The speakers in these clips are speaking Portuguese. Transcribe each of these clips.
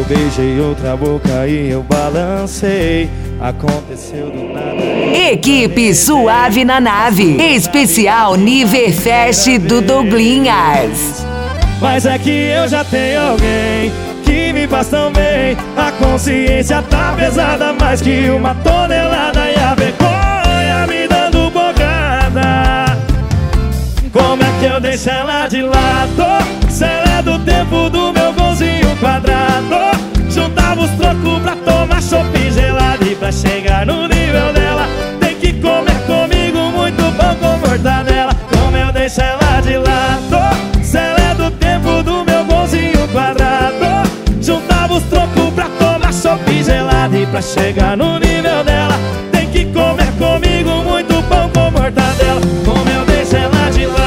Eu beijei outra boca e eu balancei. Aconteceu do nada. Equipe Suave na Nave, especial Niverfest do Douglinhas. Mas é que eu já tenho alguém que me faz tão bem. A consciência tá pesada mais que uma tonelada. E a vergonha me dando bocada. Como é que eu deixo ela de lado? Se ela é do tempo do meu golzinho quadrado. Juntava os trocos pra tomar chopp gelado. E pra chegar no nível dela tem que comer comigo muito pão com mortadela. Como eu deixo ela de lado? Se ela é do tempo do meu golzinho quadrado. Juntava os trocos pra tomar chopp gelado. E pra chegar no nível dela tem que comer comigo muito pão com mortadela. Como eu deixo ela de lado?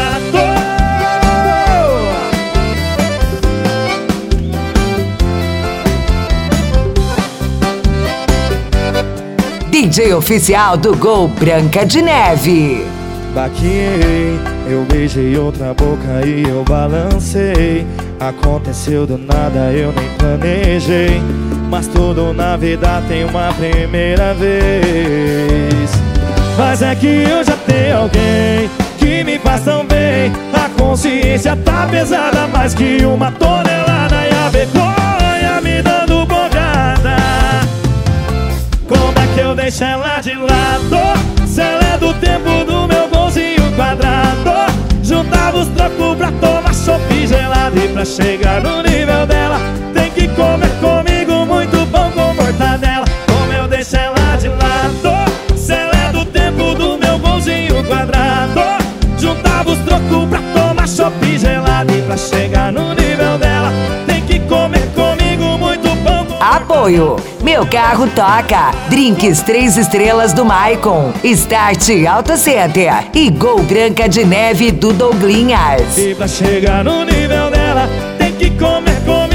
DJ oficial do Gol Branca de Neve. Baqueei, eu beijei outra boca e eu balancei. Aconteceu do nada, eu nem planejei. Mas tudo na vida tem uma primeira vez. Mas é que eu já tenho alguém que me faz tão bem. A consciência tá pesada mais que uma tonelada. E a vergonha me dando bocada. Como é que eu deixo ela de lado? Se ela é do tempo do meu golzinho quadrado. Juntava os trocos pra tomar chopp gelado. E pra chegar no nível dela tem que comer comigo muito pão com mortadela. Como eu deixo ela de lado? Se ela é do tempo do meu golzinho quadrado. Juntava os trocos pra tomar chopp gelado. E pra chegar no nível dela tem que comer comigo muito pão com Apoio: Meu Carro Toca, Drinks 3 Estrelas do Maicon, Start Auto Center e Gol Branca de Neve do Douglinhas. E pra chegar no nível dela tem que comer comigo